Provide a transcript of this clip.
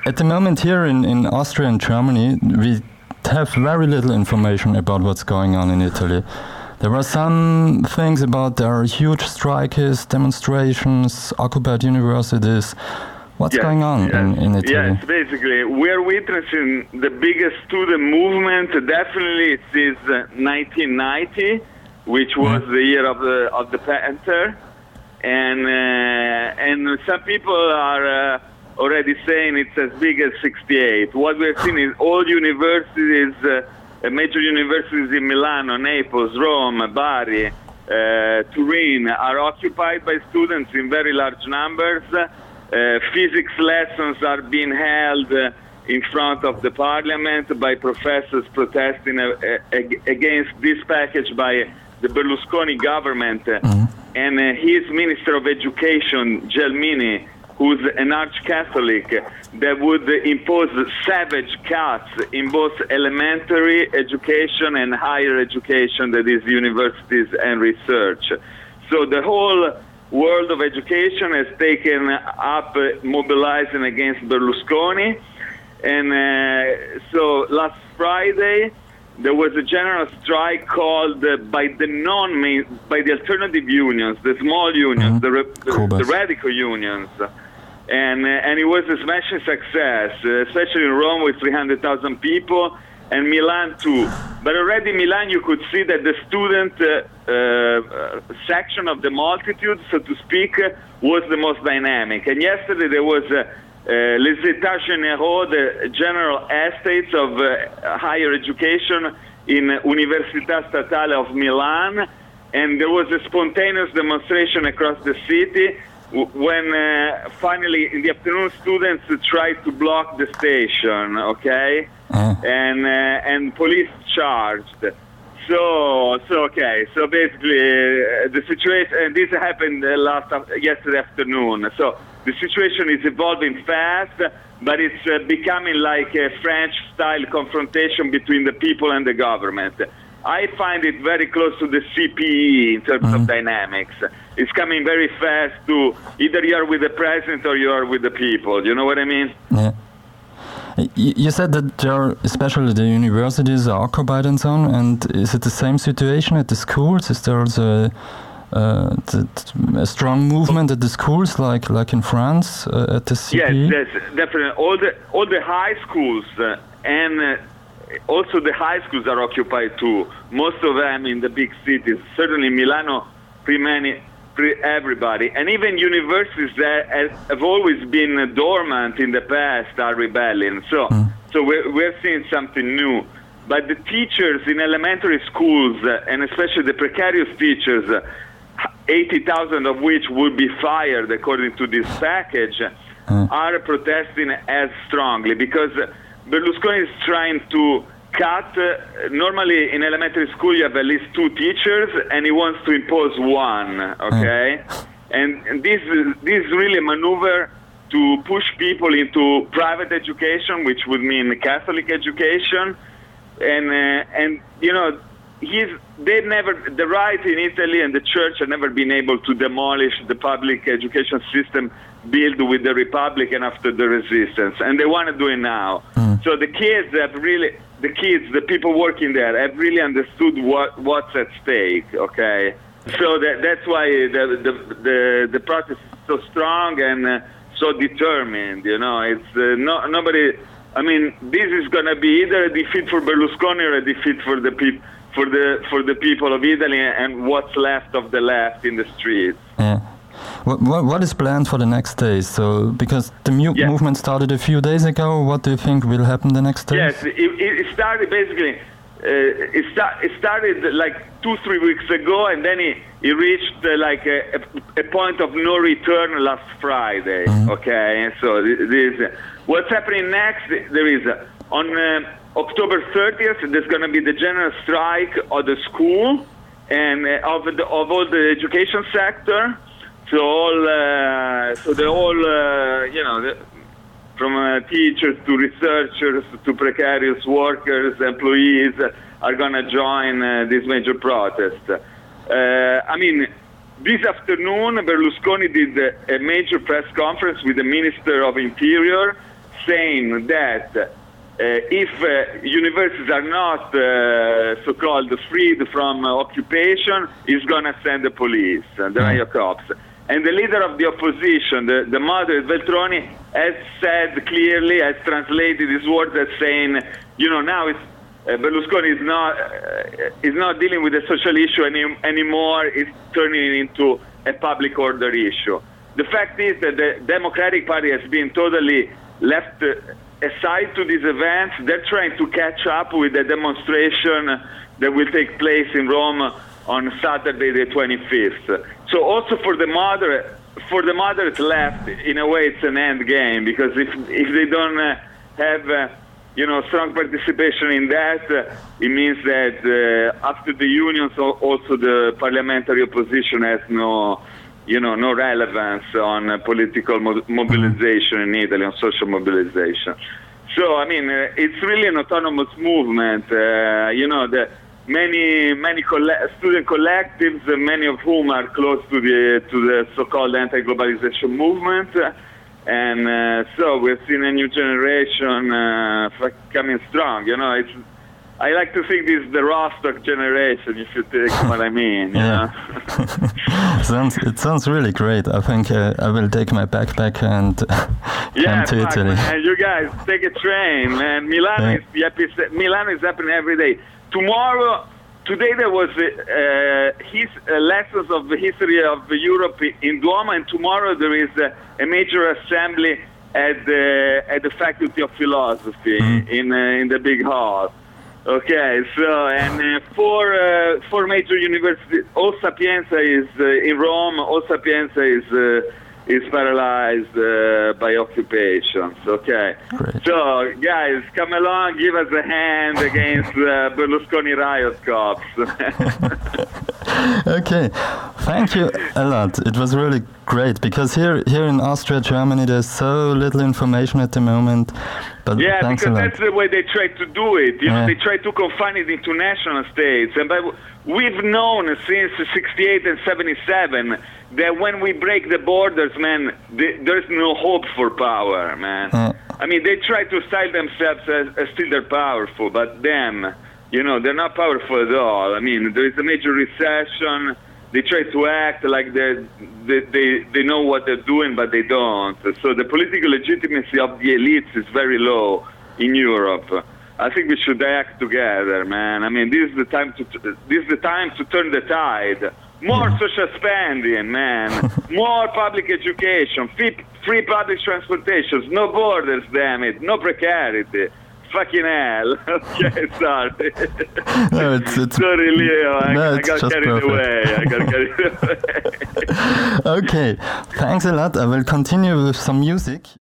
At the moment here in Austria and Germany, we have very little information about what's going on in Italy. There are some things about there are huge strikes, demonstrations, occupied universities. What's going on in Italy? Yes, basically, we're witnessing the biggest student movement, definitely since 1990, which was the year of the Panther. And some people are already saying it's as big as 68. What we're seeing is all universities, major universities in Milano, Naples, Rome, Bari, Turin are occupied by students in very large numbers. Physics lessons are being held in front of the parliament by professors protesting against this package by the Berlusconi government and his Minister of Education, Gelmini, who's an arch-Catholic, that would impose savage cuts in both elementary education and higher education, that is universities and research. So the whole world of education has taken up mobilizing against Berlusconi. And so last Friday, there was a general strike called by the alternative unions, the small unions, the radical unions. And it was a smashing success, especially in Rome with 300,000 people, and Milan too. But already in Milan you could see that the student section of the multitude, so to speak, was the most dynamic. And yesterday there was les états généraux, the general estates of higher education in Università Statale of Milan, and there was a spontaneous demonstration across the city when finally in the afternoon students tried to block the station, okay? And police charged. So basically the situation, and this happened yesterday afternoon. So the situation is evolving fast, but it's becoming like a French-style confrontation between the people and the government. I find it very close to the CPE in terms of dynamics. It's coming very fast to either you are with the president or you are with the people. You know what I mean? Yeah. You said that there are, especially the universities are occupied and so on, and is it the same situation at the schools? Is there also a strong movement at the schools, like in France at the CPE? Yes, definitely. All the high schools and also the high schools are occupied too. Most of them in the big cities. Certainly Milano, everybody, and even universities that have always been dormant in the past are rebelling. So we're seeing something new. But the teachers in elementary schools, and especially the precarious teachers, 80,000 of which would be fired according to this package, are protesting as strongly because Berlusconi is trying to cut. Normally in elementary school you have at least 2 teachers, and he wants to impose 1. Okay, and this is really a maneuver to push people into private education, which would mean Catholic education, and you know. The right in Italy and the church have never been able to demolish the public education system built with the Republic and after the resistance, and they want to do it now. So the kids have really, the people working there have really understood what's at stake. Okay, so that's why the protest is so strong and so determined. You know, it's nobody. I mean, this is going to be either a defeat for Berlusconi or a defeat for the people. For the people of Italy and what's left of the left in the streets. Yeah. What is planned for the next days? So, because the movement started a few days ago, what do you think will happen the next days? Yes, it started basically. It started like 2-3 weeks ago, and then it reached like a point of no return last Friday. Okay, so this what's happening next. There is on. October 30th, there's going to be the general strike of the school and of all the education sector. So from teachers to researchers to precarious workers, employees are going to join this major protest. I mean, this afternoon, Berlusconi did a major press conference with the Minister of Interior, saying that if universities are not so-called freed from occupation, he's going to send the police, the riot cops. And the leader of the opposition, the moderate Veltroni, has said clearly, has translated his words as saying, now Berlusconi is not dealing with a social issue anymore. It's turning it into a public order issue. The fact is that the Democratic Party has been totally left aside to these events. They're trying to catch up with the demonstration that will take place in Rome on Saturday the 25th. So also for the moderate left, in a way, it's an end game, because if they don't have strong participation in that, it means that after the unions, also the parliamentary opposition has no relevance on political mobilization in Italy, on social mobilization. So, I mean, it's really an autonomous movement. The many student collectives, many of whom are close to the so-called anti-globalization movement. And so we've seen a new generation coming strong. I like to think this is the Rostock generation, if you take what I mean. It sounds really great. I think I will take my backpack and come to Italy. Man, you guys take a train, man. Milano is happening every day. Today there was lessons of the history of Europe in Duomo, and tomorrow there is a major assembly at the Faculty of Philosophy in the big hall. Okay, so and four major universities. All Sapienza is in Rome. All Sapienza is paralyzed by occupations. Okay, great. So guys, come along, give us a hand against Berlusconi riot cops. Okay, thank you a lot. It was really great, because here in Austria, Germany, there's so little information at the moment. But thanks a lot. That's the way they try to do it. They try to confine it into national states. And we've known since 68 and 77 that when we break the borders, man, there's no hope for power, man. I mean, they try to style themselves as still they're powerful, but them, they're not powerful at all. I mean, there is a major recession. They try to act like they know what they're doing, but they don't. So the political legitimacy of the elites is very low in Europe. I think we should act together, man. I mean, this is the time to turn the tide. More social spending, man. More public education. Free public transportation. No borders, damn it. No precarity. Fucking hell. Okay, sorry. No, it's sorry, Leo. I got carried away. Okay, thanks a lot. I will continue with some music.